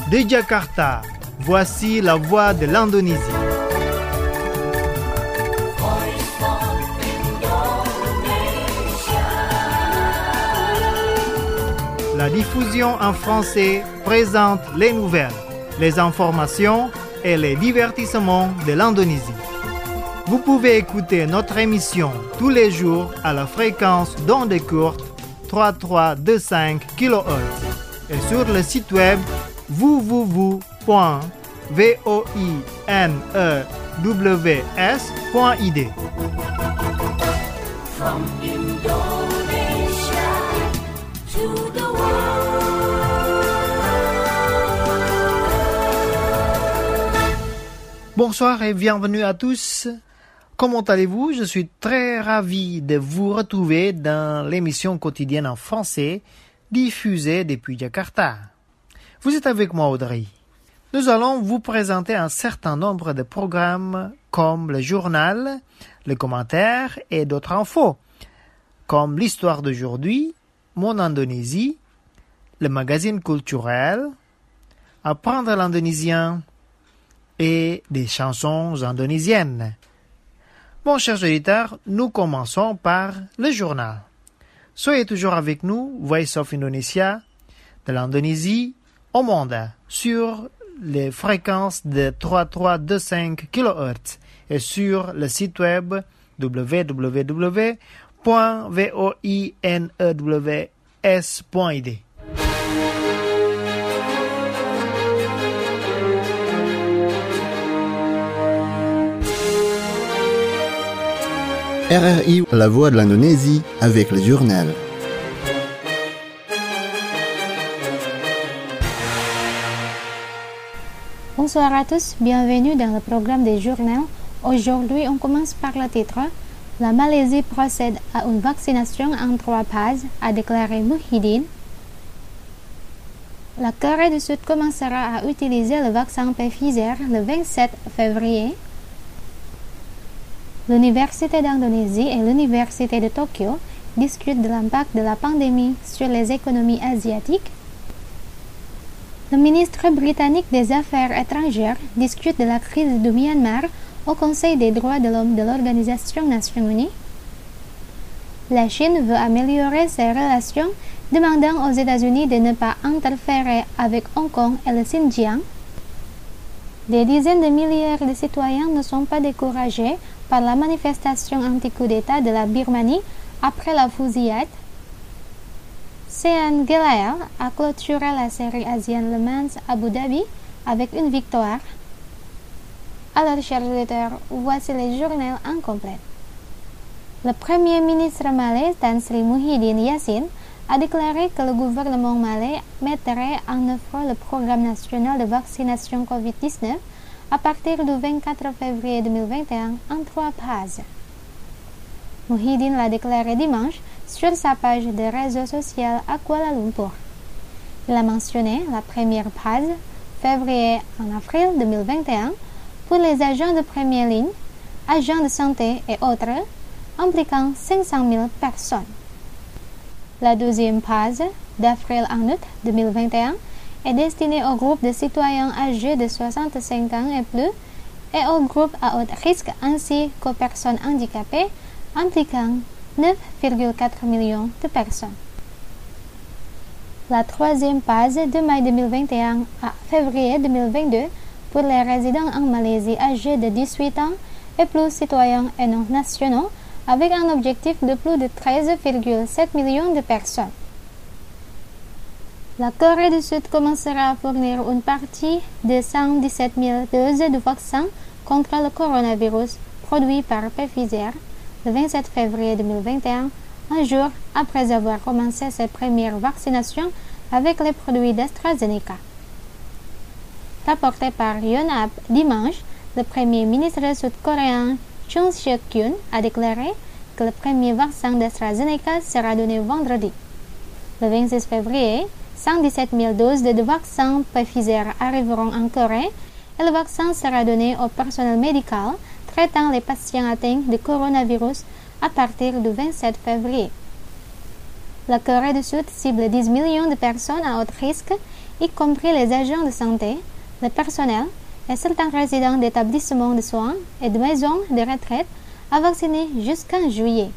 De Jakarta, voici la voix de l'Indonésie. La diffusion en français présente les nouvelles, les informations et les divertissements de l'Indonésie. Vous pouvez écouter notre émission tous les jours à la fréquence d'onde courte 3325 kHz et sur le site web www.voinews.id. From Indonesia to the world. Bonsoir et bienvenue à tous. Comment allez-vous? Je suis très ravi de vous retrouver dans l'émission quotidienne en français diffusée depuis Jakarta. Vous êtes avec moi, Audrey. Nous allons vous présenter un certain nombre de programmes comme le journal, les commentaires et d'autres infos, comme l'histoire d'aujourd'hui, mon Indonésie, le magazine culturel, apprendre l'indonésien et des chansons indonésiennes. Bon, chers auditeurs, nous commençons par le journal. Soyez toujours avec nous, Voice of Indonesia, de l'Indonésie au monde, sur les fréquences de 3325 kHz et sur le site web www.voinews.id. RRI, la voix de l'Indonésie, avec le journal. Bonsoir à tous, bienvenue dans le programme des journaux. Aujourd'hui, on commence par le titre. La Malaisie procède à une vaccination en 3 phases, a déclaré Muhyiddin. La Corée du Sud commencera à utiliser le vaccin Pfizer le 27 février. L'Université d'Indonésie et l'Université de Tokyo discutent de l'impact de la pandémie sur les économies asiatiques. Le ministre britannique des Affaires étrangères discute de la crise du Myanmar au Conseil des droits de l'homme de l'Organisation des Nations Unies. La Chine veut améliorer ses relations, demandant aux États-Unis de ne pas interférer avec Hong Kong et le Xinjiang. Des dizaines de milliers de citoyens ne sont pas découragés par la manifestation anti-coup d'État de la Birmanie après la fusillade. Sean Gelael a clôturé la série Asian Le Mans Abu Dhabi avec une victoire. Alors, chers auditeurs, voici les journaux en complet. Le Premier ministre malais, Tan Sri Muhyiddin Yassin, a déclaré que le gouvernement malais mettrait en œuvre le programme national de vaccination COVID-19 à partir du 24 février 2021 en 3 phases. Muhyiddin l'a déclaré dimanche sur sa page de réseau social à Kuala Lumpur. Il a mentionné la première phase, février en avril 2021, pour les agents de première ligne, agents de santé et autres, impliquant 500 000 personnes. La deuxième phase, d'avril en août 2021, est destinée aux groupes de citoyens âgés de 65 ans et plus et aux groupes à haut risque ainsi qu'aux personnes handicapées, impliquant 9,4 millions de personnes. La troisième phase de mai 2021 à février 2022 pour les résidents en Malaisie âgés de 18 ans et plus citoyens et non nationaux avec un objectif de plus de 13,7 millions de personnes. La Corée du Sud commencera à fournir une partie de 117 000 doses de vaccin contre le coronavirus produit par Pfizer le 27 février 2021, un jour après avoir commencé ses premières vaccinations avec les produits d'AstraZeneca. Rapporté par Yonhap dimanche, le premier ministre sud-coréen Chung Suk-kyun a déclaré que le premier vaccin d'AstraZeneca sera donné vendredi. Le 26 février, 117 000 doses de vaccin Pfizer arriveront en Corée et le vaccin sera donné au personnel médical traitant les patients atteints de coronavirus à partir du 27 février. La Corée du Sud cible 10 millions de personnes à haut risque y compris les agents de santé, le personnel et certains résidents d'établissements de soins et de maisons de retraite, a vacciné jusqu'en juillet.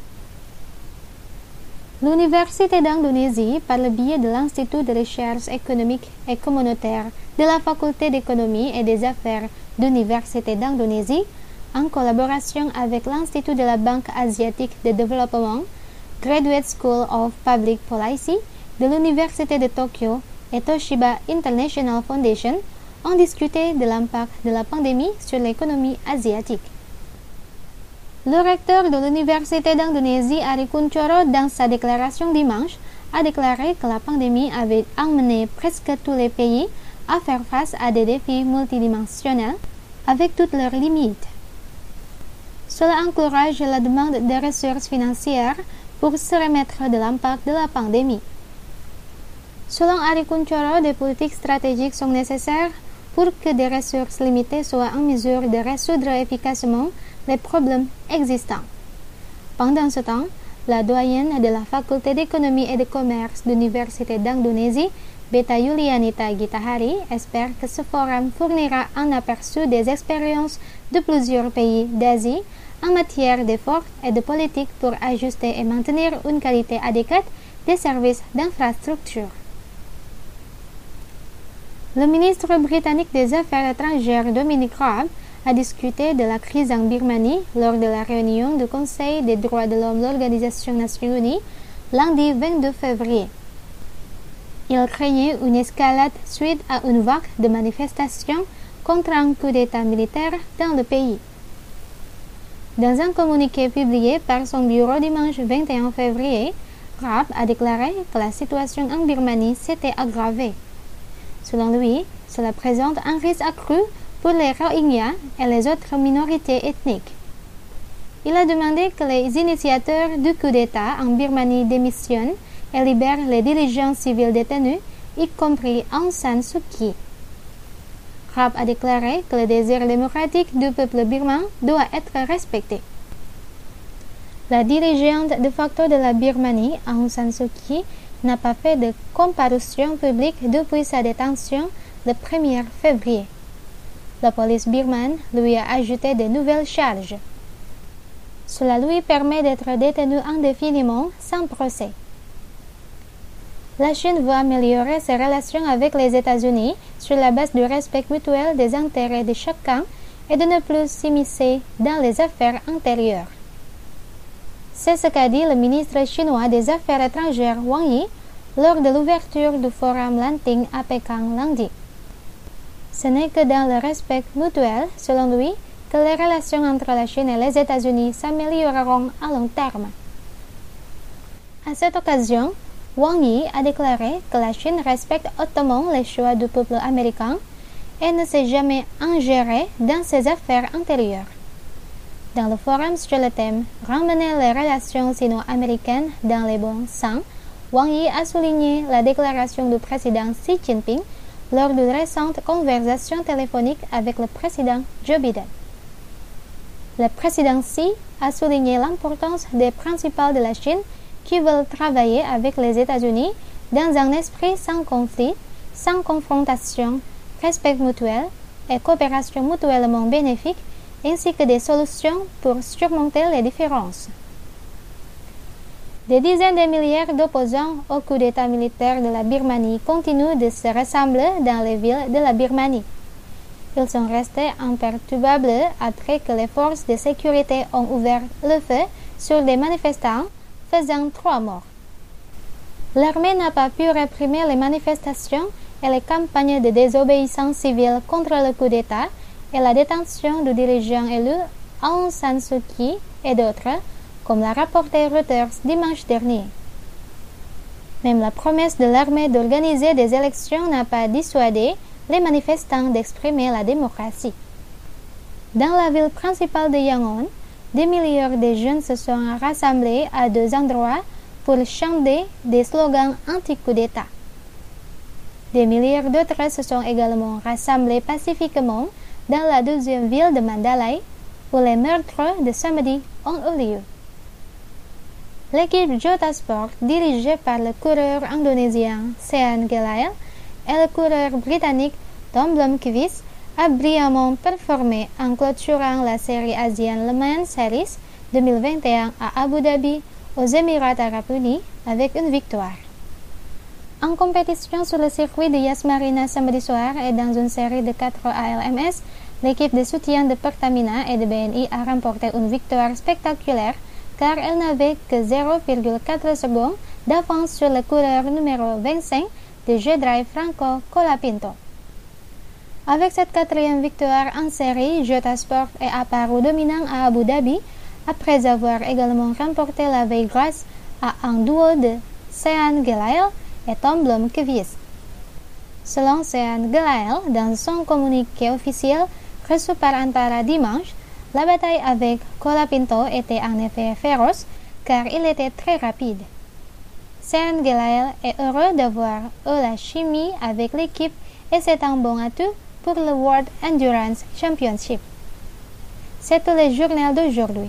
L'Université d'Indonésie, par le biais de l'Institut de recherche économique et communautaire de la Faculté d'économie et des affaires d'Université d'Indonésie, en collaboration avec l'Institut de la Banque asiatique de développement, Graduate School of Public Policy de l'Université de Tokyo et Toshiba International Foundation, ont discuté de l'impact de la pandémie sur l'économie asiatique. Le recteur de l'Université d'Indonésie, Ari Kunchoro, dans sa déclaration dimanche, a déclaré que la pandémie avait amené presque tous les pays à faire face à des défis multidimensionnels avec toutes leurs limites. Cela encourage la demande de ressources financières pour se remettre de l'impact de la pandémie. Selon Ari Kunchoro, des politiques stratégiques sont nécessaires pour que des ressources limitées soient en mesure de résoudre efficacement les problèmes existants. Pendant ce temps, la doyenne de la Faculté d'économie et de commerce de l'Université d'Indonésie, Beta Yulianita Gitahari, espère que ce forum fournira un aperçu des expériences de plusieurs pays d'Asie en matière d'efforts et de politique pour ajuster et maintenir une qualité adéquate des services d'infrastructure. Le ministre britannique des Affaires étrangères Dominic Raab a discuté de la crise en Birmanie lors de la réunion du Conseil des droits de l'homme de l'Organisation des Nations Unies lundi 22 février. Il craignait une escalade suite à une vague de manifestations contre un coup d'État militaire dans le pays. Dans un communiqué publié par son bureau dimanche 21 février, Raab a déclaré que la situation en Birmanie s'était aggravée. Selon lui, cela présente un risque accru pour les Rohingyas et les autres minorités ethniques. Il a demandé que les initiateurs du coup d'État en Birmanie démissionnent et libèrent les dirigeants civils détenus, y compris Aung San Suu Kyi. Raab a déclaré que le désir démocratique du peuple birman doit être respecté. La dirigeante de facto de la Birmanie, Aung San Suu Kyi, n'a pas fait de comparution publique depuis sa détention le 1er février. La police birmane lui a ajouté de nouvelles charges. Cela lui permet d'être détenu indéfiniment sans procès. La Chine veut améliorer ses relations avec les États-Unis sur la base du respect mutuel des intérêts de chacun et de ne plus s'immiscer dans les affaires intérieures. C'est ce qu'a dit le ministre chinois des Affaires étrangères Wang Yi lors de l'ouverture du forum Lanting à Pékin lundi. Ce n'est que dans le respect mutuel, selon lui, que les relations entre la Chine et les États-Unis s'amélioreront à long terme. À cette occasion, Wang Yi a déclaré que la Chine respecte hautement les choix du peuple américain et ne s'est jamais ingérée dans ses affaires intérieures. Dans le forum sur le thème « Ramener les relations sino-américaines dans les bons sens », Wang Yi a souligné la déclaration du président Xi Jinping lors d'une récente conversation téléphonique avec le président Joe Biden. Le président Xi a souligné l'importance des principaux de la Chine qui veulent travailler avec les États-Unis dans un esprit sans conflit, sans confrontation, respect mutuel et coopération mutuellement bénéfique, ainsi que des solutions pour surmonter les différences. Des dizaines de milliers d'opposants au coup d'État militaire de la Birmanie continuent de se rassembler dans les villes de la Birmanie. Ils sont restés imperturbables après que les forces de sécurité ont ouvert le feu sur des manifestants, faisant 3 morts. L'armée n'a pas pu réprimer les manifestations et les campagnes de désobéissance civile contre le coup d'État et la détention du dirigeant élu Aung San Suu Kyi et d'autres, comme l'a rapporté Reuters dimanche dernier. Même la promesse de l'armée d'organiser des élections n'a pas dissuadé les manifestants d'exprimer la démocratie. Dans la ville principale de Yangon, des milliers de jeunes se sont rassemblés à 2 endroits pour chanter des slogans anti-coup d'État. Des milliers d'autres se sont également rassemblés pacifiquement dans la 2e ville de Mandalay, où les meurtres de samedi ont eu lieu. L'équipe Jota Sport, dirigée par le coureur indonésien Sean Gelael, et le coureur britannique Tom Blomqvist a brillamment performé en clôturant la série Asian Le Mans Series 2021 à Abu Dhabi, aux Émirats Arabes Unis, avec une victoire. En compétition sur le circuit de Yas Marina samedi soir et dans une série de 4 ALMS, l'équipe de soutien de Pertamina et de BNI a remporté une victoire spectaculaire car elle n'avait que 0,4 secondes d'avance sur le coureur numéro 25 de G-Drive Franco Colapinto. Avec cette quatrième victoire en série, Jota Sport est apparu dominant à Abu Dhabi après avoir également remporté la veille grâce à un duo de Sean Gelael et Tom Blomqvist. Selon Sean Gelael, dans son communiqué officiel reçu par Antara dimanche, la bataille avec Colapinto était en effet féroce car il était très rapide. Sean Gelael est heureux d'avoir eu la chimie avec l'équipe et c'est un bon atout pour le World Endurance Championship. C'est tout le journal d'aujourd'hui.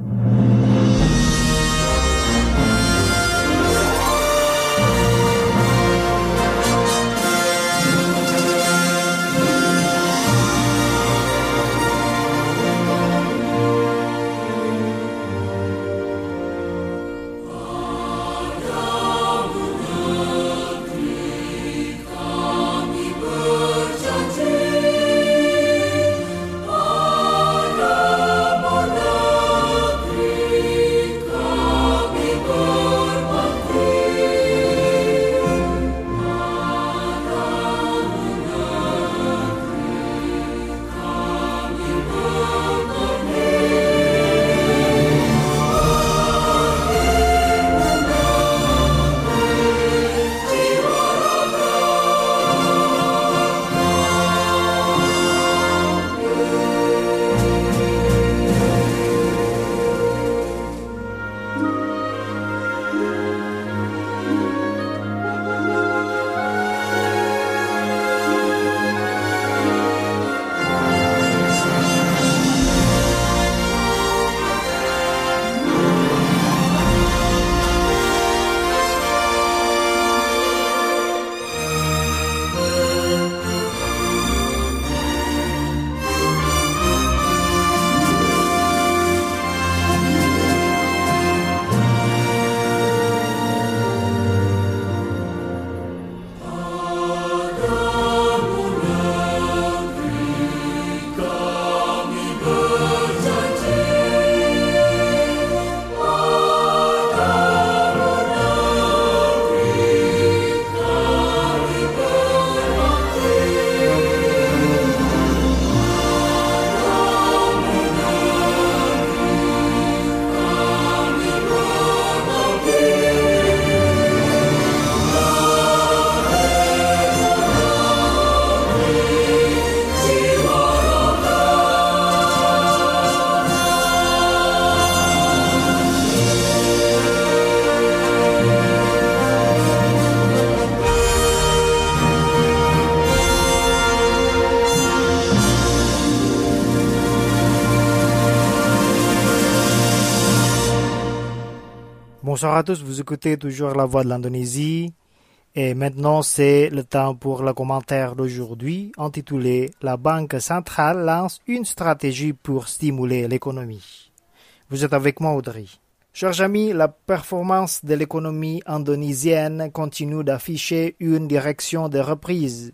Bonsoir à tous, vous écoutez toujours la voix de l'Indonésie et maintenant c'est le temps pour le commentaire d'aujourd'hui intitulé « La Banque centrale lance une stratégie pour stimuler l'économie ». Vous êtes avec moi Audrey. Chers amis, la performance de l'économie indonésienne continue d'afficher une direction de reprise.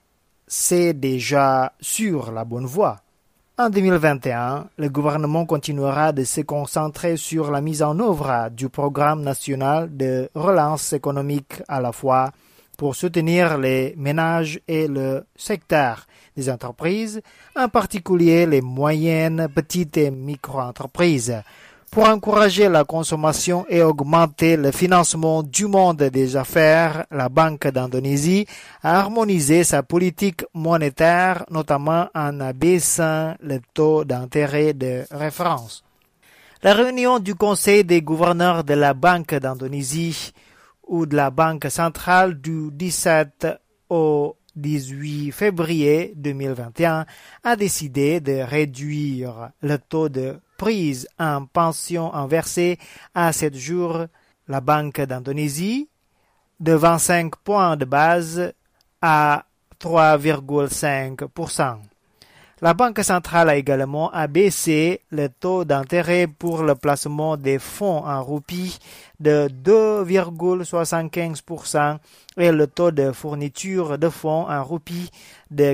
C'est déjà sur la bonne voie. En 2021, le gouvernement continuera de se concentrer sur la mise en œuvre du programme national de relance économique à la fois pour soutenir les ménages et le secteur des entreprises, en particulier les moyennes, petites et micro-entreprises, pour encourager la consommation et augmenter le financement du monde des affaires. La Banque d'Indonésie a harmonisé sa politique monétaire, notamment en abaissant le taux d'intérêt de référence. La réunion du Conseil des gouverneurs de la Banque d'Indonésie ou de la Banque centrale du 17 au 18 février 2021 a décidé de réduire le taux de prise en pension inversée à 7 jours. La Banque d'Indonésie de 25 points de base à 3,5%. La Banque centrale a également abaissé le taux d'intérêt pour le placement des fonds en roupies de 2,75% et le taux de fourniture de fonds en roupies de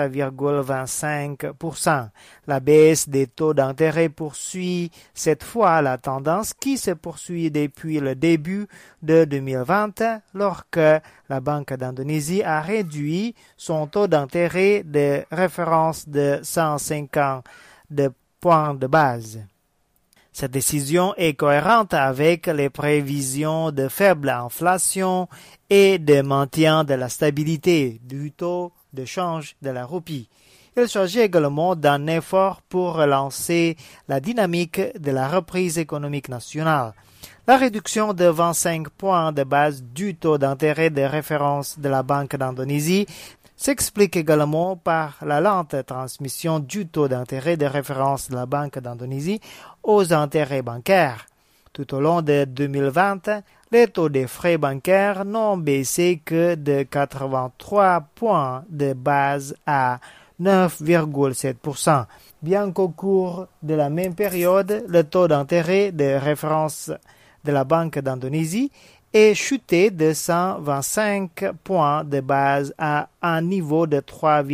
4,25%. La baisse des taux d'intérêt poursuit cette fois la tendance qui se poursuit depuis le début de 2020 lorsque la Banque d'Indonésie a réduit son taux d'intérêt de référence de 150 points de base. Cette décision est cohérente avec les prévisions de faible inflation et de maintien de la stabilité du taux de change de la roupie. Il s'agit également d'un effort pour relancer la dynamique de la reprise économique nationale. La réduction de 25 points de base du taux d'intérêt de référence de la Banque d'Indonésie s'explique également par la lente transmission du taux d'intérêt de référence de la Banque d'Indonésie aux intérêts bancaires. Tout au long de 2020, les taux des frais bancaires n'ont baissé que de 83 points de base à 9,7%, bien qu'au cours de la même période, le taux d'intérêt de référence de la Banque d'Indonésie est chuté de 125 points de base à un niveau de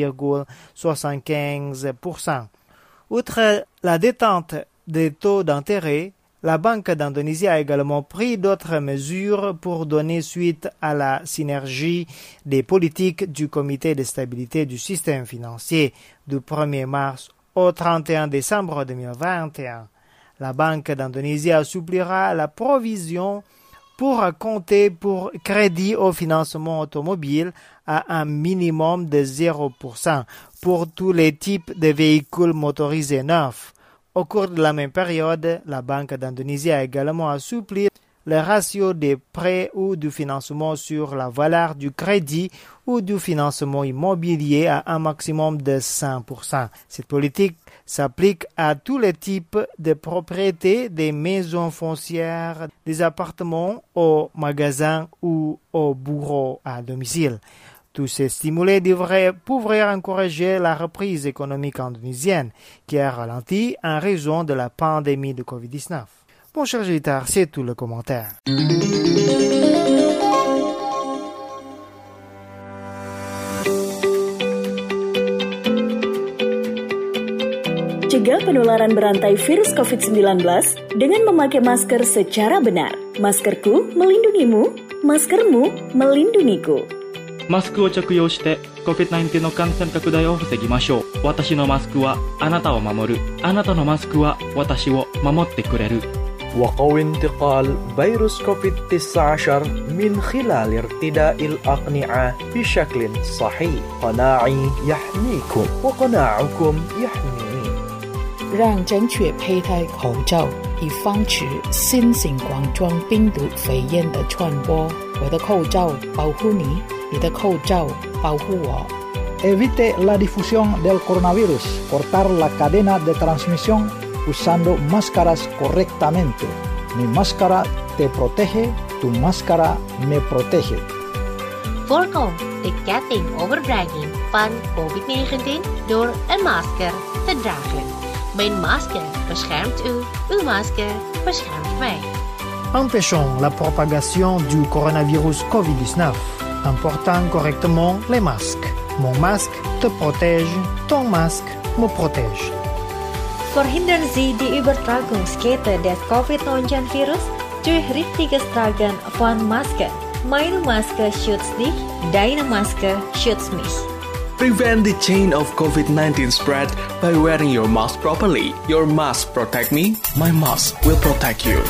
3,75%. Outre la détente des taux d'intérêt, la Banque d'Indonésie a également pris d'autres mesures pour donner suite à la synergie des politiques du Comité de stabilité du système financier du 1er mars au 31 décembre 2021. La Banque d'Indonésie assouplira la provision pour compter pour crédit au financement automobile à un minimum de 0% pour tous les types de véhicules motorisés neufs. Au cours de la même période, la Banque d'Indonésie a également assoupli le ratio des prêts ou du financement sur la valeur du crédit ou du financement immobilier à un maximum de 100%. Cette politique s'applique à tous les types de propriétés, des maisons foncières, des appartements, aux magasins ou aux bureaux à domicile. Tous ces stimulés devraient pouvoir encourager la reprise économique indonésienne, qui a ralenti en raison de la pandémie de Covid-19. Bon, cher Gilitard, c'est tout le commentaire. Cegah penularan berantai virus COVID-19 dengan memakai masker secara benar. Maskerku melindungimu, maskermu melindungiku. マスクを着用して COVID-19 の感染拡大を防ぎましょう。私のマスクはあなたを守る。あなたのマスクは私を守ってくれる。 وقوي انتقال فيروس كوفيد-19 من خلال ارتداء الأقنعة بشكل صحيح. قناعي يحميكم وقناعكم يحميني. 让正确佩戴口罩，以防止新型冠状病毒肺炎的传播。我的口罩保护你，你的口罩保护我。 Evite la difusión del coronavirus. Cortar la cadena de transmisión usando máscaras correctamente. Mi máscara te protege, tu máscara me protege. Voorkom de ketting overdraging van COVID-19 door een masker te dragen. Mijn masker beschermt u, uw masker beschermt mij. Empêchons la propagation du coronavirus COVID-19 en portant correctement les masques. Mon masque te protège, ton masque me protège. Verhindern Sie die Übertragungskette des Covid-19-Virus durch richtiges Tragen von Masken. Meine Maske schützt dich, deine Maske schützt mich. Prevent the chain of COVID-19 spread by wearing your mask properly. Your mask protect me, my mask will protect you.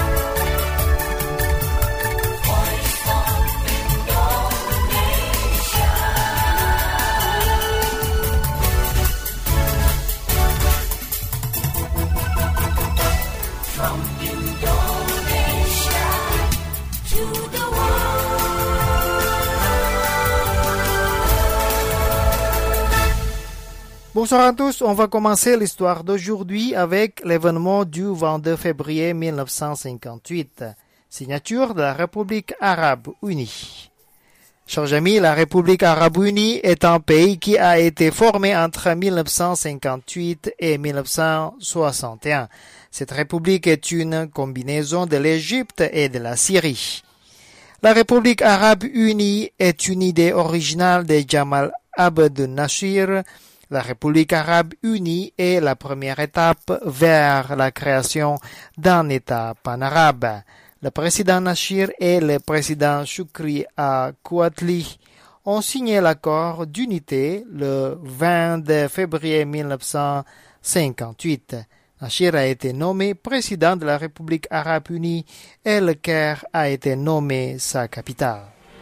Bonsoir à tous, on va commencer l'histoire d'aujourd'hui avec l'événement du 22 février 1958, signature de la République arabe unie. Chers amis, la République arabe unie est un pays qui a été formé entre 1958 et 1961. Cette république est une combinaison de l'Égypte et de la Syrie. La République arabe unie est une idée originale de Jamal Abdel Nasser. La République arabe unie est la première étape vers la création d'un État pan-arabe. Le président Nasser et le président Choukri Kouatli ont signé l'accord d'unité le 22 février 1958. Nasser a été nommé président de la République arabe unie et le Caire a été nommé sa capitale.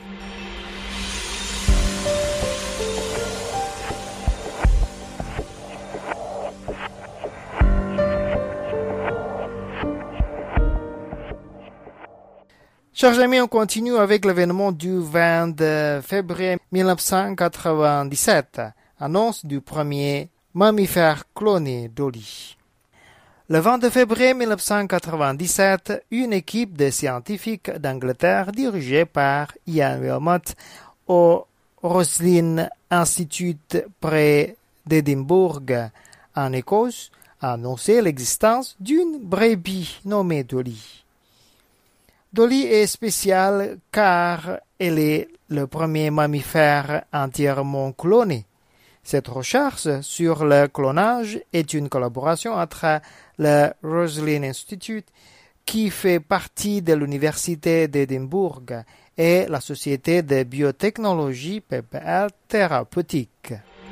Chers amis, on continue avec l'événement du 20 février 1997, annonce du premier mammifère cloné Dolly. Le 22 février 1997, une équipe de scientifiques d'Angleterre dirigée par Ian Wilmot au Roslin Institute près d'Édimbourg, en Écosse, a annoncé l'existence d'une brebis nommée Dolly. Dolly est spéciale car elle est le premier mammifère entièrement cloné. Cette recherche sur le clonage est une collaboration entre le Roslin Institute, qui fait partie de l'Université d'Édimbourg, et la Société de biotechnologie PPL Thérapeutique.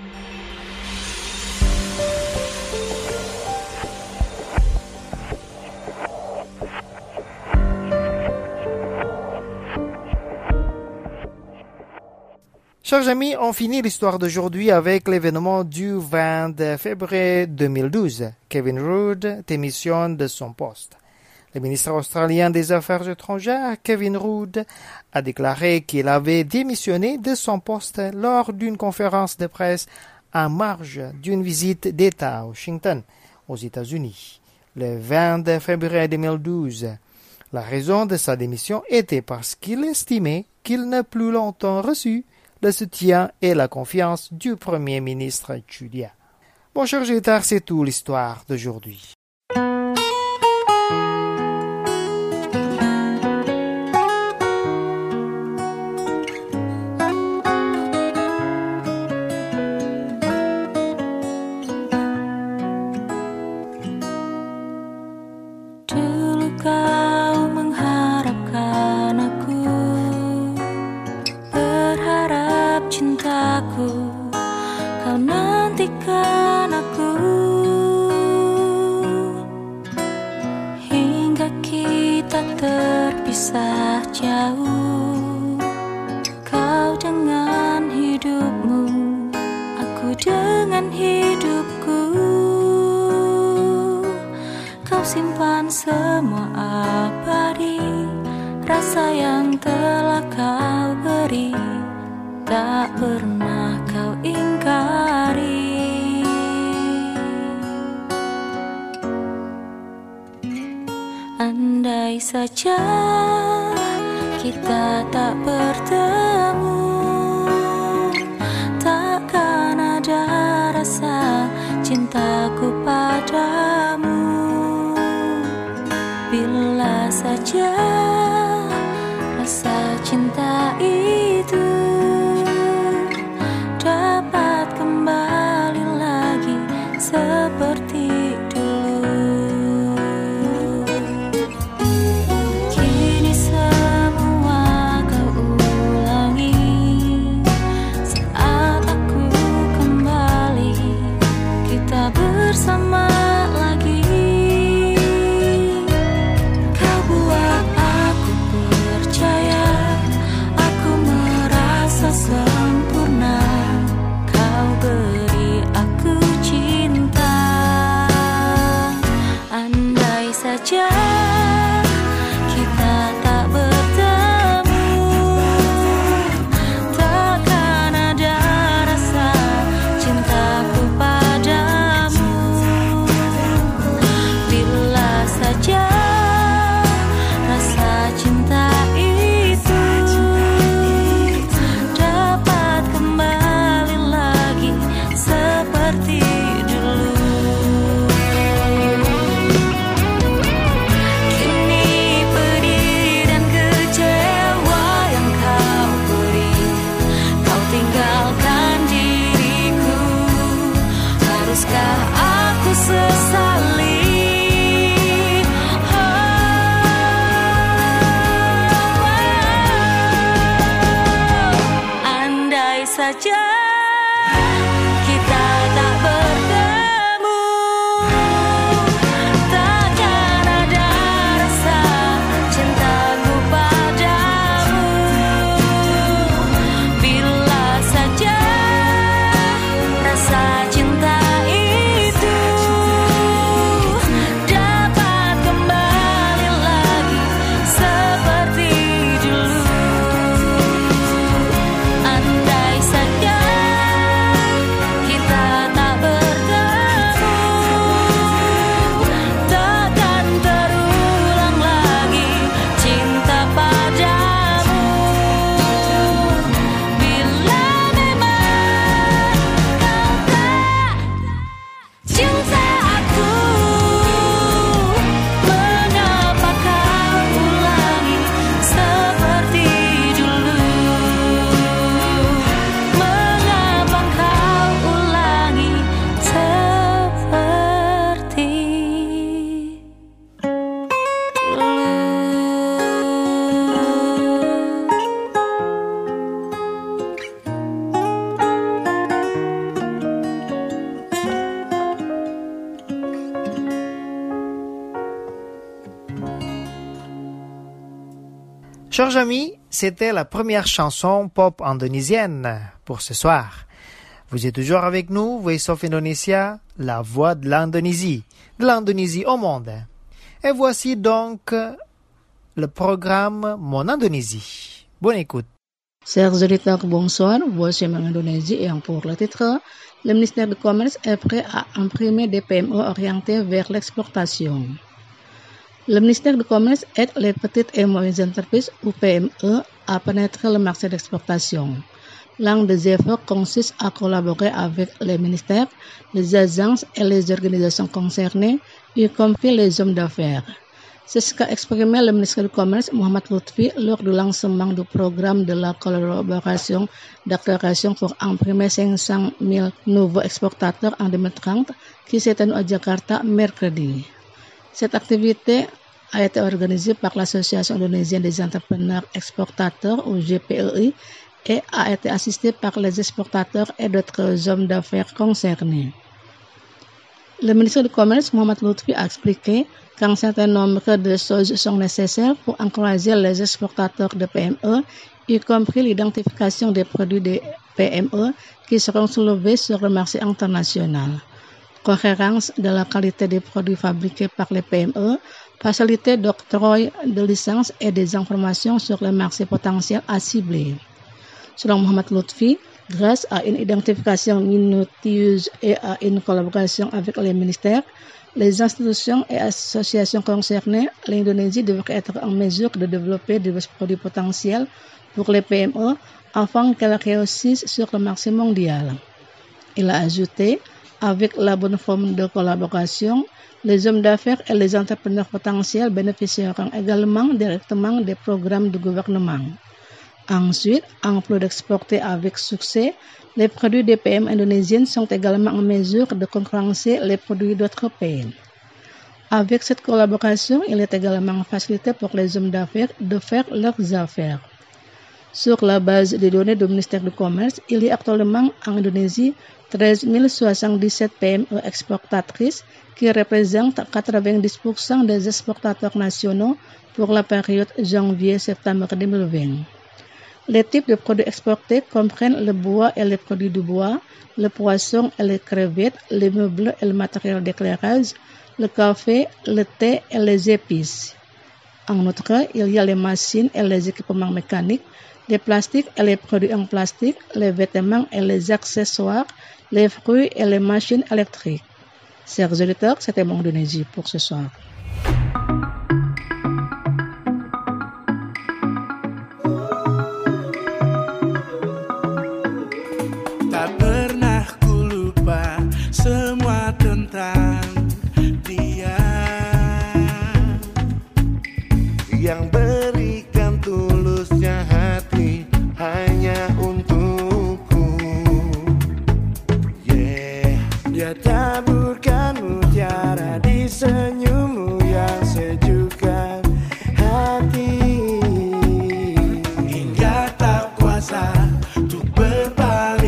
Chers amis, on finit l'histoire d'aujourd'hui avec l'événement du 20 février 2012. Kevin Rudd démissionne de son poste. Le ministre australien des Affaires étrangères, Kevin Rudd, a déclaré qu'il avait démissionné de son poste lors d'une conférence de presse en marge d'une visite d'État à Washington, aux États-Unis, le 20 février 2012. La raison de sa démission était parce qu'il estimait qu'il n'a plus longtemps reçu le soutien et la confiance du Premier ministre Julia. Bon, chers auditeurs, c'est tout l'histoire d'aujourd'hui. Dulu kau mengharapkan aku, berharap cintaku, kau nantikan aku, hingga kita terpisah jauh. Kau dengan hidupmu, aku dengan hidupku. Kau simpan semua abadi, rasa yang telah kau beri, tak pernah kau ingkari. Andai saja kita tak bertemu, takkan ada rasa cintaku padamu. Bila saja rasa cinta itu dapat kembali lagi seperti dulu. Kini semua kau ulangi saat aku kembali, kita bersama lagi. Kau buat aku percaya, aku merasa sempurna. Kau beri aku cinta. Andai saja kita tak bertemu, takkan ada rasa cintaku padamu. Bila saja rasa cinta itu saja kita tak bertemu, takkan ada rasa cintaku padamu. Bila saja rasa cinta itu dapat kembali lagi seperti dulu. Andai saja kita tak bertemu, takkan terulang lagi cinta padamu. Bila memang kau tak cinta aku, mengapa kau ulangi seperti dulu? Mengapa kau ulangi seperti Chers amis, c'était la première chanson pop indonésienne pour ce soir. Vous êtes toujours avec nous, Voice of Indonesia, la voix de l'Indonésie au monde. Et voici donc le programme Mon Indonésie. Bonne écoute. Chers auditeurs, bonsoir. Voici Mon Indonésie et pour le titre, le ministère du Commerce est prêt à imprimer des PME orientés vers l'exportation. Le ministère du Commerce aide les petites et moyennes entreprises ou PME à pénétrer le marché d'exportation. L'un des efforts consiste à collaborer avec les ministères, les agences et les organisations concernées, y compris les hommes d'affaires. C'est ce qu'a exprimé le ministre du Commerce, Muhammad Lutfi, lors du lancement du programme de la collaboration d'accélération pour imprimer 500 000 nouveaux exportateurs en 2030 qui s'est tenu à Jakarta mercredi. Cette activité a été organisée par l'Association indonésienne des entrepreneurs exportateurs, ou GPEI, et a été assistée par les exportateurs et d'autres hommes d'affaires concernés. Le ministre du Commerce, Muhammad Lutfi, a expliqué qu'un certain nombre de choses sont nécessaires pour encourager les exportateurs de PME, y compris l'identification des produits des PME qui seront soulevés sur le marché international. Cohérence de la qualité des produits fabriqués par les PME, facilité d'octroi de licences et des informations sur les marchés potentiels à cibler. Selon Muhammad Lutfi, grâce à une identification minutieuse et à une collaboration avec les ministères, les institutions et associations concernées, l'Indonésie devrait être en mesure de développer des produits potentiels pour les PME afin qu'elles réussissent sur le marché mondial. Il a ajouté, avec la bonne forme de collaboration, les hommes d'affaires et les entrepreneurs potentiels bénéficieront également directement des programmes du gouvernement. Ensuite, en plus d'exporter avec succès, les produits des PME indonésiennes sont également en mesure de concurrencer les produits d'autres pays. Avec cette collaboration, il est également facilité pour les hommes d'affaires de faire leurs affaires. Sur la base des données du ministère du Commerce, il y a actuellement en Indonésie 13 077 PME exportatrices qui représentent 90% des exportateurs nationaux pour la période janvier-septembre 2020. Les types de produits exportés comprennent le bois et les produits du bois, le poisson et les crevettes, les meubles et le matériel d'éclairage, le café, le thé et les épices. En outre, il y a les machines et les équipements mécaniques, les plastiques et les produits en plastique, les vêtements et les accessoires, les fruits et les machines électriques. Chers auditeurs, c'était Mon Indonésie pour ce soir. Tak pernah ku lupa semua tentang dia yang berikan tulusnya hati hanya untukku. Dia taburkan mutiara di senyummu yang sejukkan hati hingga tak kuasa untuk berpaling.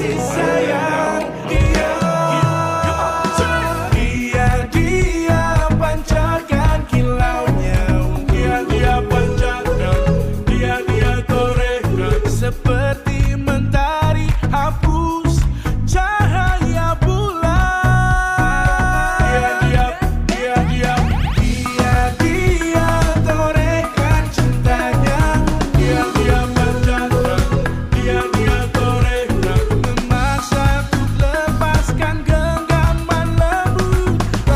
sayang dia pancarkan kilaunya, dia pancarkan, dia torehkan seperti mentari hapus cahaya bulan. Dia torehkan cintanya, dia pancarkan, dia torehkan memaksa untuk lepaskan genggaman lembut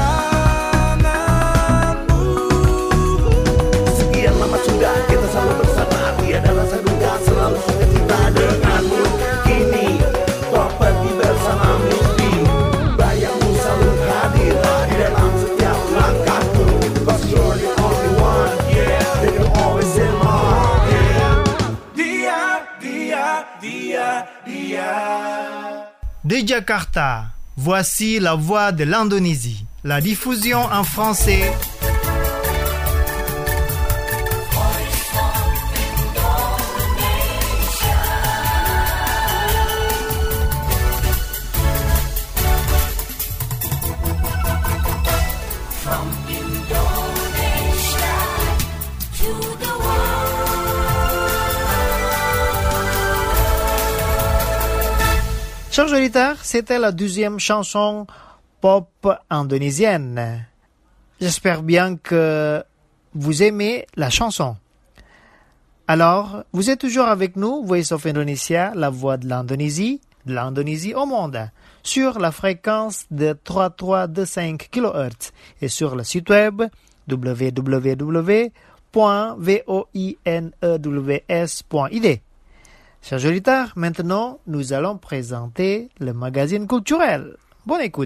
tanganmu. Sekian lama sudah kita selalu bersama, tiada rasa duka, selalu sukacita denganmu. Kini kau pergi bersama mimpi, bayangmu selalu hadir di dalam setiap langkahku. 'Cause you're the only one, yeah, that you're always in my heart, yeah. Dia. De Jakarta, voici la voix de l'Indonésie. La diffusion en français. From Indonesia to the Chers auditeurs, c'était la 12e chanson pop indonésienne. J'espère bien que vous aimez la chanson. Alors, vous êtes toujours avec nous, Voice of Indonesia, la voix de l'Indonésie au monde, sur la fréquence de 3325 kHz et sur le site web www.voinews.id. Chers auditeurs, maintenant, nous allons présenter le magazine culturel. Bonne écoute.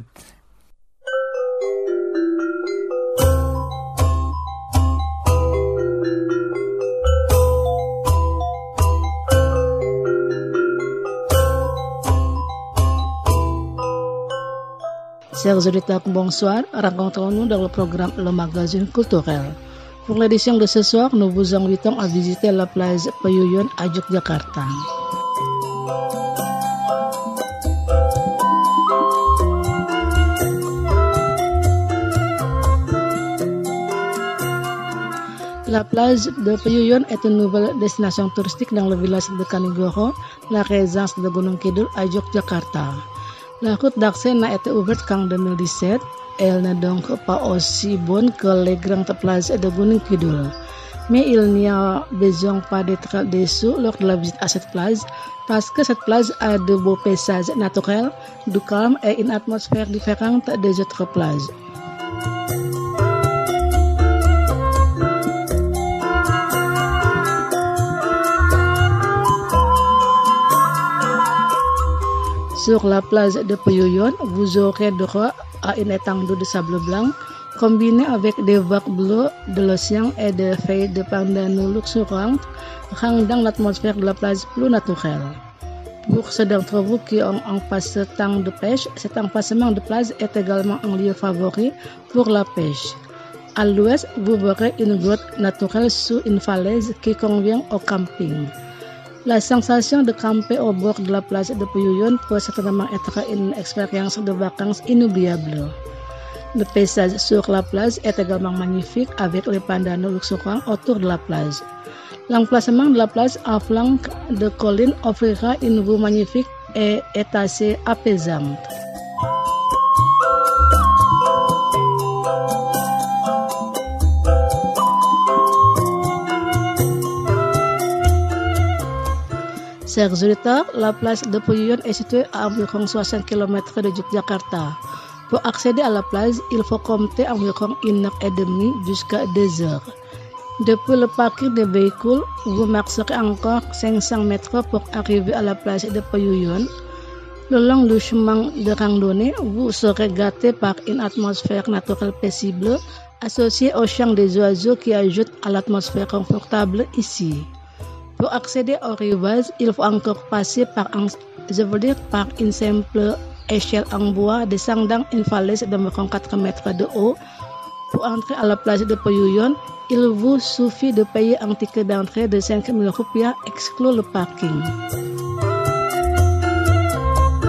Chers auditeurs, bonsoir. Rencontrons-nous dans le programme Le Magazine Culturel. Pour l'édition de ce soir, nous vous invitons à visiter la plage Payuyon à Yogyakarta. La plage de Payuyon est une nouvelle destination touristique dans le village de Kanigoro, la résidence de Gunung Kidul à Yogyakarta. La route d'accès n'a été ouverte qu'en 2017. Elle n'est donc pas aussi bonne que les grandes plages de Gunung Kidul. Mais il n'y a besoin pas d'être déçu lors de la visite à cette plage parce que cette plage a de beaux paysages naturels, du calme et une atmosphère différente des autres plages. Sur la plage de Payuyon, vous aurez droit à une étendue de sable blanc combinée avec des vagues bleues de l'océan et des feuilles de pandanus luxuriantes rendant l'atmosphère de la plage plus naturelle. Pour ceux d'entre vous qui ont un passe-temps de pêche, cet emplacement de plage est également un lieu favori pour la pêche. À l'ouest, vous verrez une grotte naturelle sous une falaise qui convient au camping. La sensation de camper au bord de la plage de Payuyon peut certainement être une expérience de vacances inoubliable. Le paysage sur la plage est également magnifique avec les pandanus luxuriants autour de la plage. L'emplacement de la plage en flanc de collines offrira une vue magnifique et est assez apaisante. Chers auditeurs, la place de Payuyon est située à environ 60 km de Yogyakarta. Pour accéder à la plage, il faut compter environ 1h30 jusqu'à 2h. Depuis le parking des véhicules, vous marcherez encore 500 mètres pour arriver à la plage de Payuyon. Le long du chemin de randonnée, vous serez gâté par une atmosphère naturelle paisible associée au chant des oiseaux qui ajoute à l'atmosphère confortable ici. Pour accéder au rivage, il faut encore passer par une simple échelle en bois descendant une falaise d'environ 4 mètres de haut. Pour entrer à la plage de Payuyon, il vous suffit de payer un ticket d'entrée de 5 000 rupiah exclus le parking.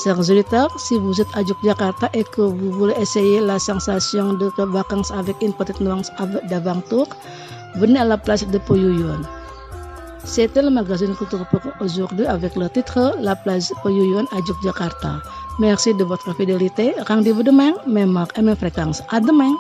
Chers auditeurs, si vous êtes à Yogyakarta et que vous voulez essayer la sensation de vacances avec une petite nuance d'aventure, venez à la place de Poyuyon. C'était le magazine Culture pour aujourd'hui avec le titre La place Poyuyon à Yogyakarta. Merci de votre fidélité. Rendez-vous demain, même heure et même fréquence. À demain.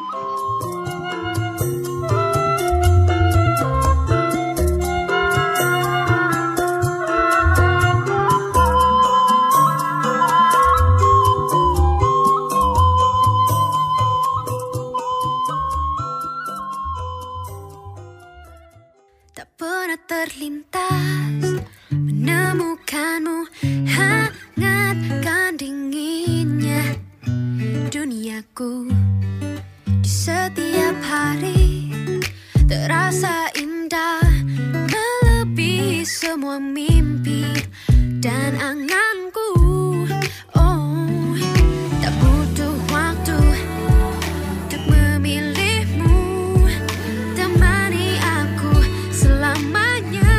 Tak pernah terlintas menemukanmu, hangatkan dinginnya duniaku. Di setiap hari terasa indah, melebihi semua mimpi dan anganku. Oh, tak butuh waktu untuk memilihmu, temani aku selamanya.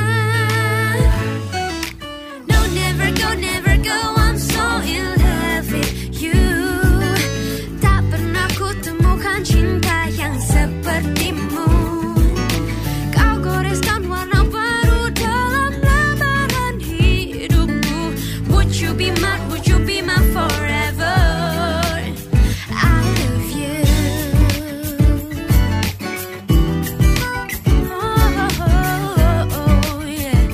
No, never go, I'm so in love with you. Tak pernah ku temukan cinta yang sepertimu. Kau goreskan warna baru dalam lembaran hidupku. Would you be my forever? I love you. Oh, yeah.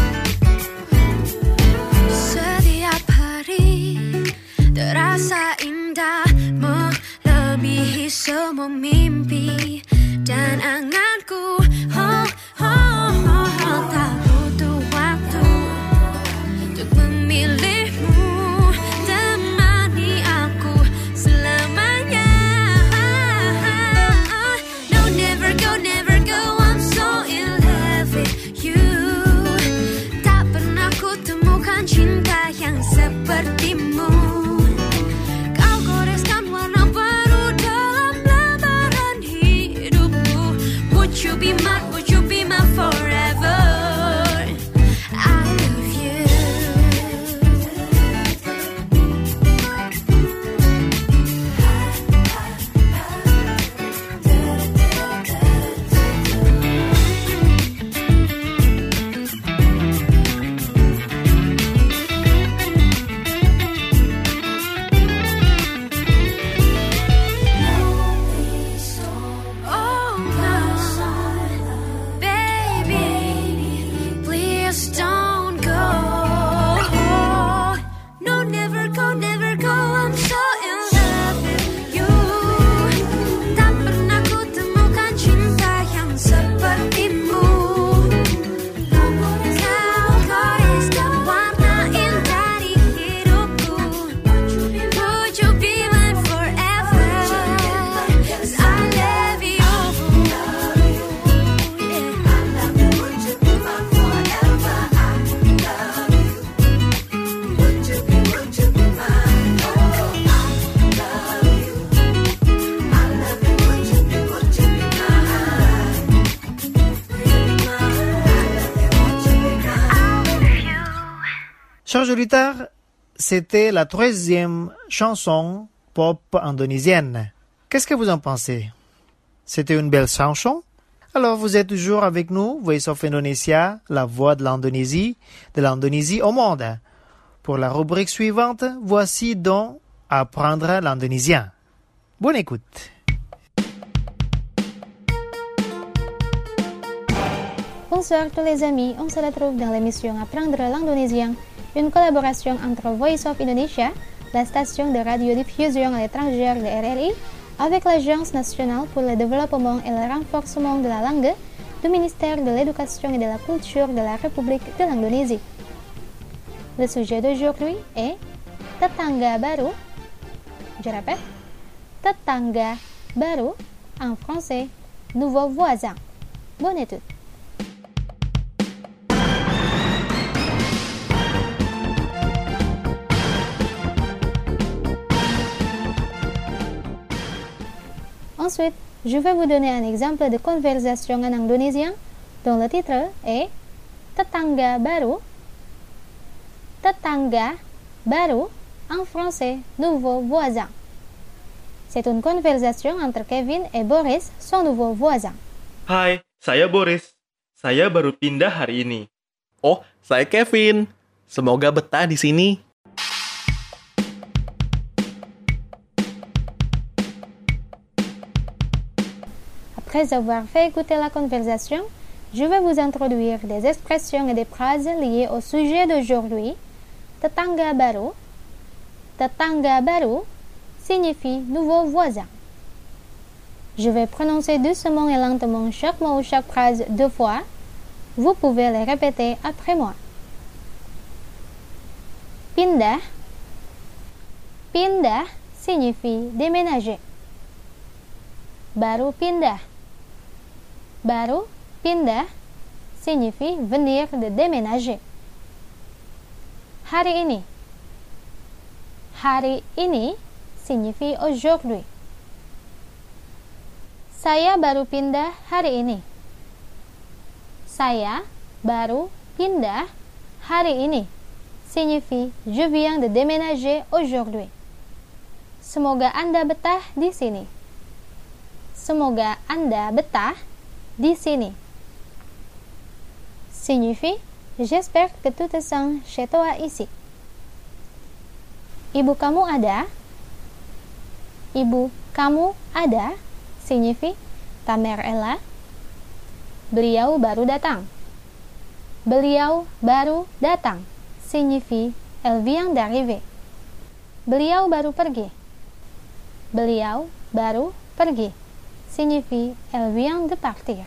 Setiap hari terasa indah, melebihi semua mimpi dan anganku. Tak butuh waktu untuk memilihmu, temani aku selamanya. No, never go, I'm so in love with you. Tak pernah ku temukan cinta yang sepertimu. Kau goreskan warna baru dalam lembaran hidupku. Would you be my forever? I love you. Oh no, baby, please don't go. No, never go, I'm so in love with you. Tak pernah ku temukan cinta yang sepertimu. Kau goreskan warna indah di hidupku. Would you be mine forever? 'Cause I love you. Chers auditeurs, c'était la 13e chanson pop indonésienne. Qu'est-ce que vous en pensez? C'était une belle chanson? Alors vous êtes toujours avec nous, Voice of Indonesia, la voix de l'Indonésie au monde. Pour la rubrique suivante, voici donc apprendre l'indonésien. Bonne écoute. Bonsoir tous les amis, on se retrouve dans l'émission Apprendre l'Indonésien, une collaboration entre Voice of Indonesia, la station de radiodiffusion à l'étranger de RRI, avec l'Agence nationale pour le développement et le renforcement de la langue du ministère de l'Éducation et de la Culture de la République de l'Indonésie. Le sujet d'aujourd'hui est Tetangga Baru. Je répète, Tetangga Baru, en français, nouveau voisin. Bonne étude. Ensuite, je vais vous donner un exemple de conversation en indonésien dont le titre est Tetangga Baru. Tetangga Baru, en français nouveau voisin. C'est une conversation entre Kevin et Boris, son nouveau voisin. Hai, saya Boris. Saya baru pindah hari ini. Oh, saya Kevin. Semoga betah di sini. Après avoir fait écouter la conversation, je vais vous introduire des expressions et des phrases liées au sujet d'aujourd'hui. Tetangga baru. Tetangga baru signifie nouveau voisin. Je vais prononcer doucement et lentement chaque mot ou chaque phrase 2 fois. Vous pouvez les répéter après moi. Pindah. Pindah signifie déménager. Baru pindah. Baru pindah signifie venir de déménager. Hari ini. Hari ini signifie aujourd'hui. Saya baru pindah hari ini. Saya baru pindah hari ini signifie je viens de déménager aujourd'hui. Semoga Anda betah di sini. Semoga Anda betah di sini. Signifie j'espère que tout est sain chez toi ici. Ibu kamu ada? Ibu kamu ada? Signifie ta mère est là. Beliau baru datang. Beliau baru datang signifie elle vient d'arriver. Beliau baru pergi. Beliau baru pergi signifie elle vient de partir.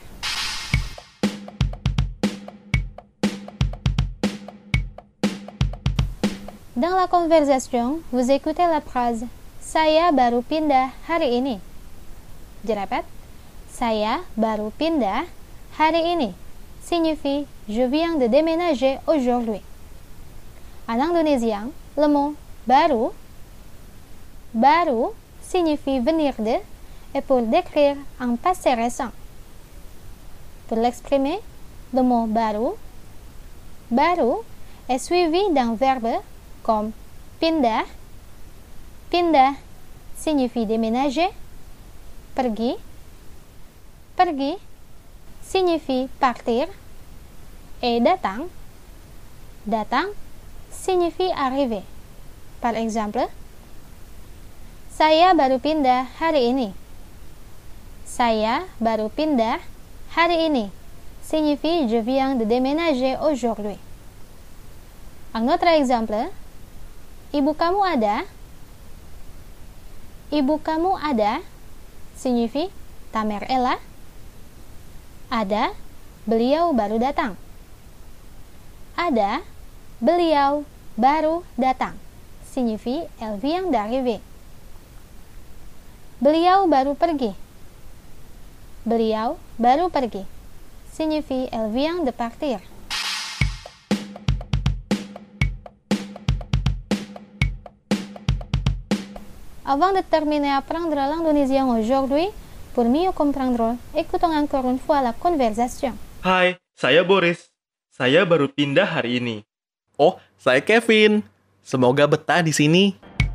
Dans la conversation, vous écoutez la phrase saya baru pindah hari ini. Je répète, saya baru pindah hari ini signifie je viens de déménager aujourd'hui. En indonésien, le mot baru signifie venir de et pour décrire un passé récent. Pour l'exprimer, le mot baru est suivi d'un verbe comme pindah. Pindah signifie déménager. Pergi signifie partir. Et datang signifie arriver. Par exemple, saya baru pindah hari ini. Saya baru pindah hari ini signifie je viens de déménager aujourd'hui. Un autre exemple, ibu kamu ada? Ibu kamu ada signifie ta mère est là. Ada, beliau baru datang. Ada, beliau baru datang signifie elle vient d'arriver. Beliau baru pergi. Beliau baru pergi signifie elle vient de partir. Avant de terminer à apprendre l'indonésien aujourd'hui, pour mieux comprendre, écoutons encore une fois la conversation. Hai, saya Boris. Saya baru pindah hari ini. Oh, saya Kevin. Semoga betah di sini.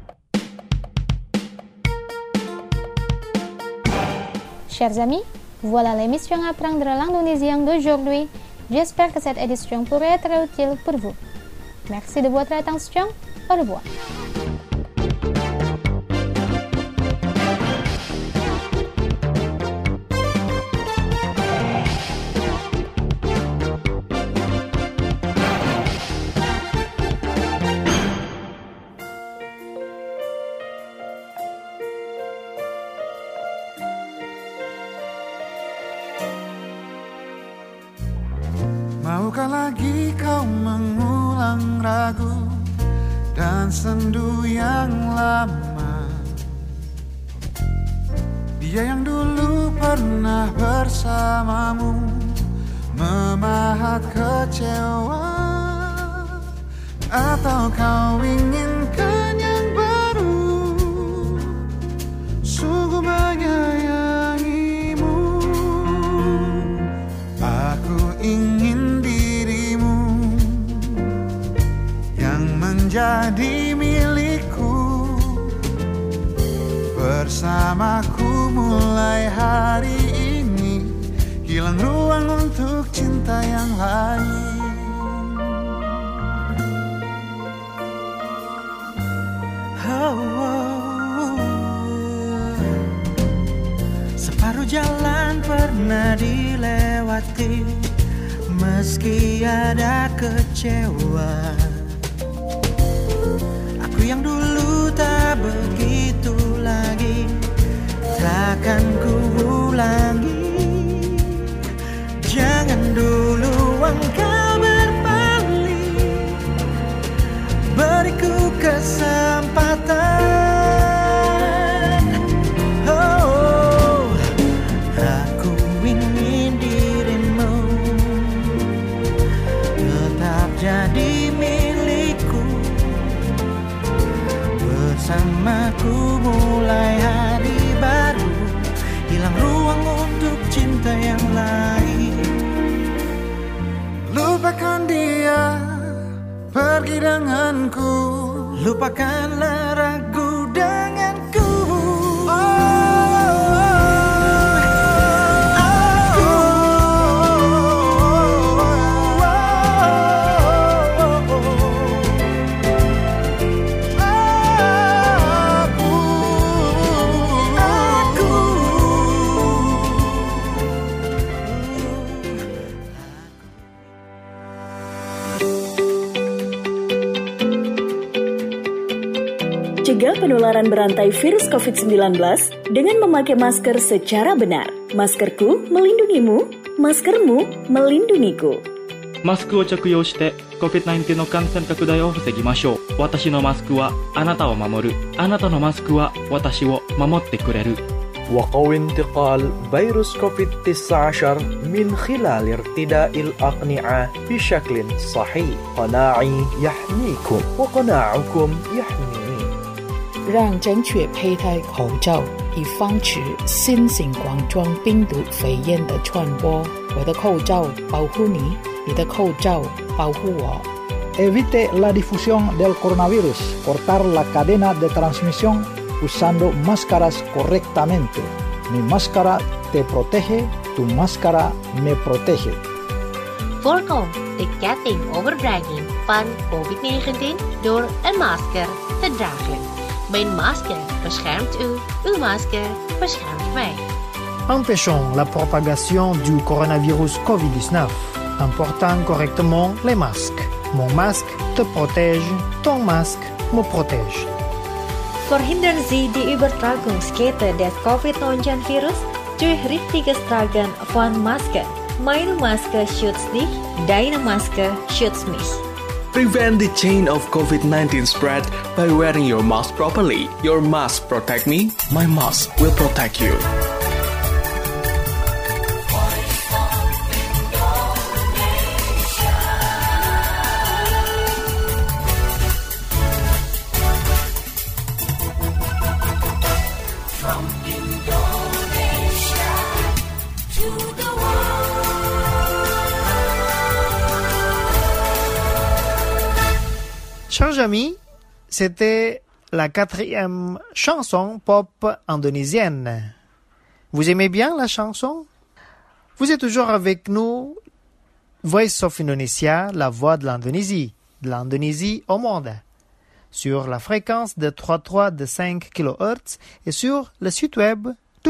Chers amis, voilà l'émission Apprendre l'indonésien d'aujourd'hui. J'espère que cette édition pourrait être utile pour vous. Merci de votre attention. Au revoir. Maukah lagi kau mengulang ragu dan sendu yang lama? Dia yang dulu pernah bersamamu memahat kecewa. Atau kau inginkan yang baru, sungguh menyayangimu. Aku ingin dirimu yang menjadi milikku. bersamaku mulai hari ini, hilang ruang untuk cinta yang lain. Separuh jalan pernah dilewati, meski ada kecewa. Aku yang dulu tak begitu lagi, takkan ku ulangi. Jangan dulu engkau berbalik, beriku kesempatan. Oh, aku ingin dirimu tetap jadi milikku, bersamaku mulai hari baru, hilang ruang untuk cinta yang lain. Lupakan dia, pergi denganku, lupakanlah ragu denganku. Cegah penularan berantai virus COVID-19 dengan memakai masker secara benar. Maskerku melindungimu, maskermu melindungiku. マスクを着用して COVID-19 の感染拡大を防ぎましょう。私のマスクはあなたを守る。あなたのマスクは私を守ってくれる。 وقوي انتقال فيروس كوفيد-19 من خلال ارتداء الأقنعة بشكل صحيح. قناعي يحميكم وقناعكم يحميني. 让正确佩戴口罩，以防止新型冠状病毒肺炎的传播。我的口罩保护你，你的口罩保护我。 Evite la difusión del coronavirus. Cortar la cadena de transmisión usando máscaras correctamente. Mi máscara te protege, tu máscara me protege. Voorkom de ketting overdraging van COVID-19 door een masker te dragen. Mijn masker beschermt u, uw masker beschermt mij. Empêchons la propagation du coronavirus COVID-19 en portant correctement les masques. Mon masque te protège, ton masque me protège. Verhindern Sie die Übertragungskette des Covid-19-Virus durch richtiges Tragen von Masken. Meine Maske schützt dich, deine Maske schützt mich. Prevent the chain of COVID-19 spread by wearing your mask properly. Your mask protect me, my mask will protect you. Chers amis, c'était la 4e chanson pop indonésienne. Vous aimez bien la chanson? Vous êtes toujours avec nous, Voice of Indonesia, la voix de l'Indonésie au monde, sur la fréquence de 3,3 de 5 kHz et sur le site web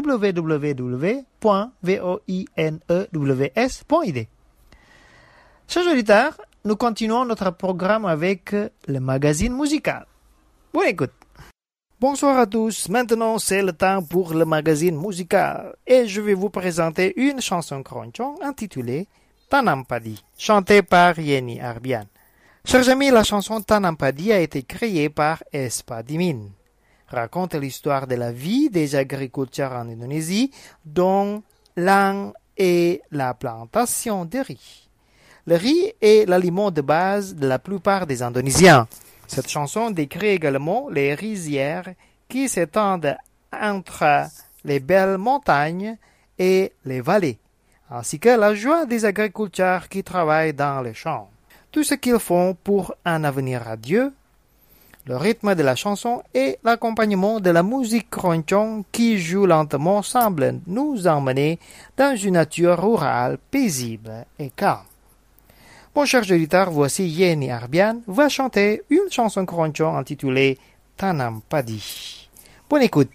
www.voinews.id. Chers auditeurs, nous continuons notre programme avec le magazine musical. Bonne écoute. Bonsoir à tous. Maintenant, c'est le temps pour le magazine musical. Et je vais vous présenter une chanson keroncong intitulée Tanam Padi, chantée par Yeni Arbian. Chers amis, la chanson Tanam Padi a été créée par Espadimin. Raconte l'histoire de la vie des agriculteurs en Indonésie, dont l'un est la plantation de riz. Le riz est l'aliment de base de la plupart des Indonésiens. Cette chanson décrit également les rizières qui s'étendent entre les belles montagnes et les vallées, ainsi que la joie des agriculteurs qui travaillent dans les champs. Tout ce qu'ils font pour un avenir radieux, Le rythme de la chanson et l'accompagnement de la musique keroncong qui joue lentement semblent nous emmener dans une nature rurale paisible et calme. Mon cher auditeur, voici Yeni Arbian va chanter une chanson keroncong intitulée Tanam Padi. Bonne écoute.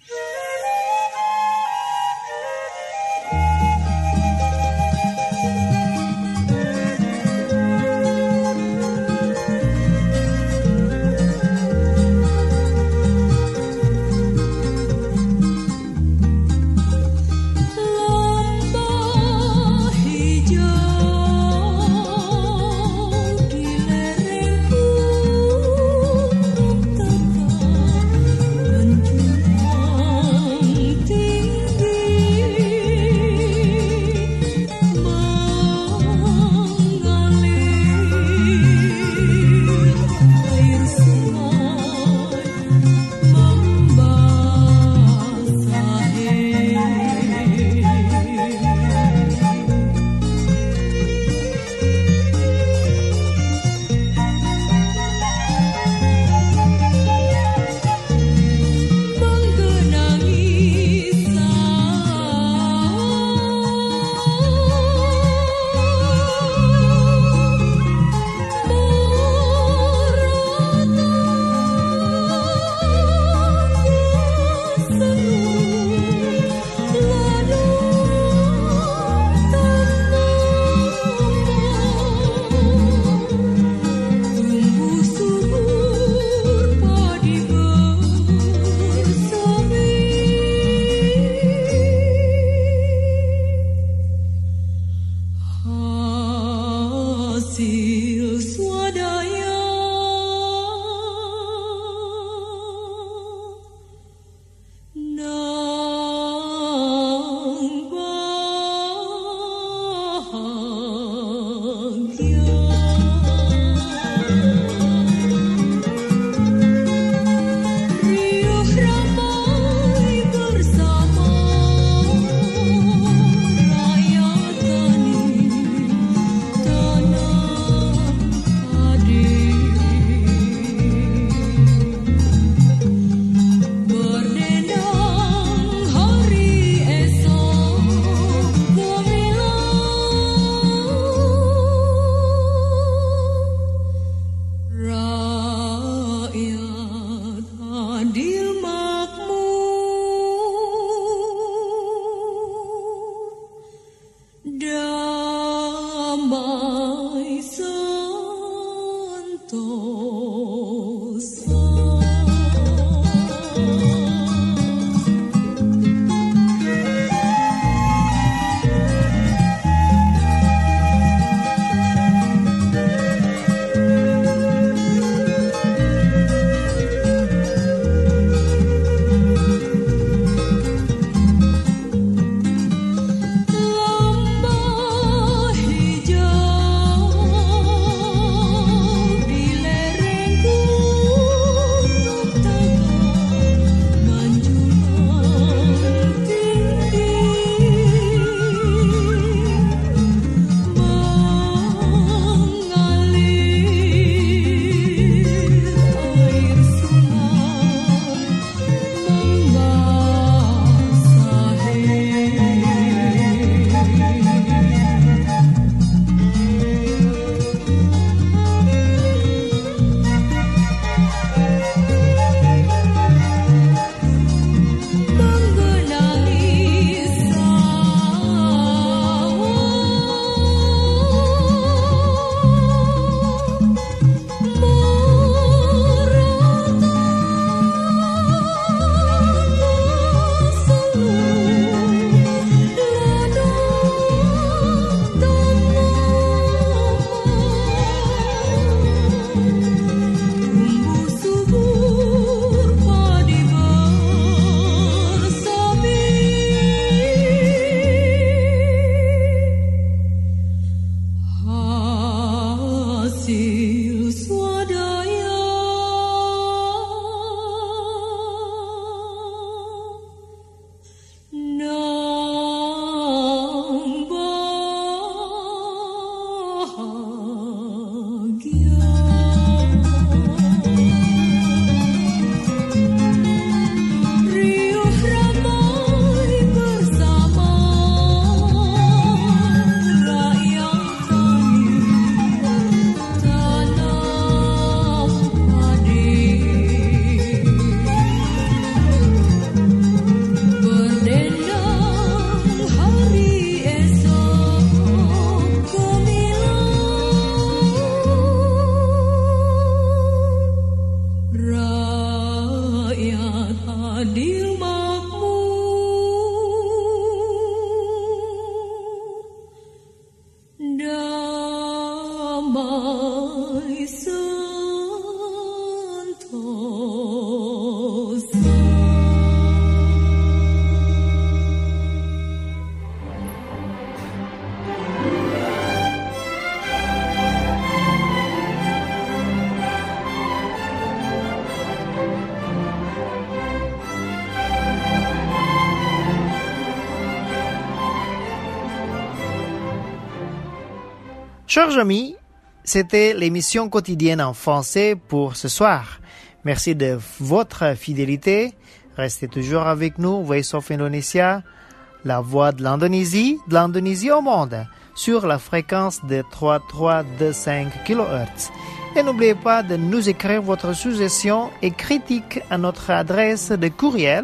Chers amis, c'était l'émission quotidienne en français pour ce soir. Merci de votre fidélité. Restez toujours avec nous, Voice of Indonesia, la voix de l'Indonésie au monde, sur la fréquence de 3325 kHz. Et n'oubliez pas de nous écrire votre suggestion et critique à notre adresse de courriel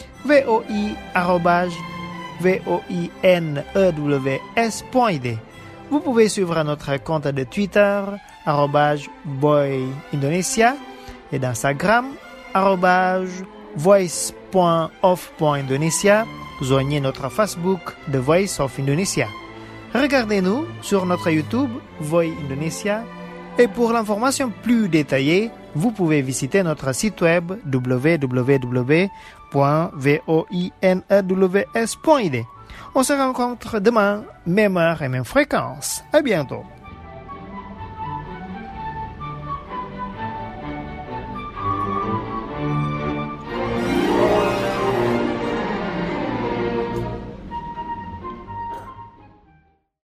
voi@voinews.id. Vous pouvez suivre notre compte de Twitter @voiindonesia et d'Instagram @voice.of.indonesia. Joignez notre Facebook The Voice of Indonesia. Regardez-nous sur notre YouTube Voi Indonesia. Et pour l'information plus détaillée, vous pouvez visiter notre site web www.voinews.id. On se rencontre demain, même heure et même fréquence. À bientôt.